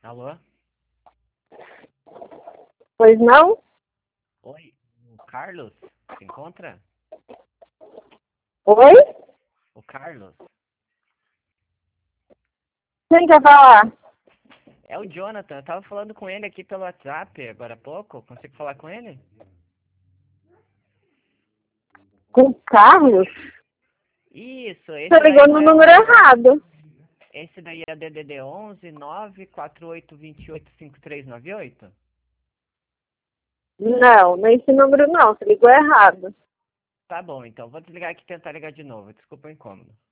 Alô? Pois não? Oi, o Carlos? Se encontra? Oi? O Carlos? Quem quer falar? É o Jonathan, eu tava falando com ele aqui pelo WhatsApp agora há pouco. Consigo falar com ele? Com o Carlos? Isso, Você esse daí ligou não no é número o... errado. Esse daí é DDD 11 948285398? Não, nesse número não. Você ligou errado. Tá bom, então vou desligar aqui e tentar ligar de novo. Desculpa o incômodo.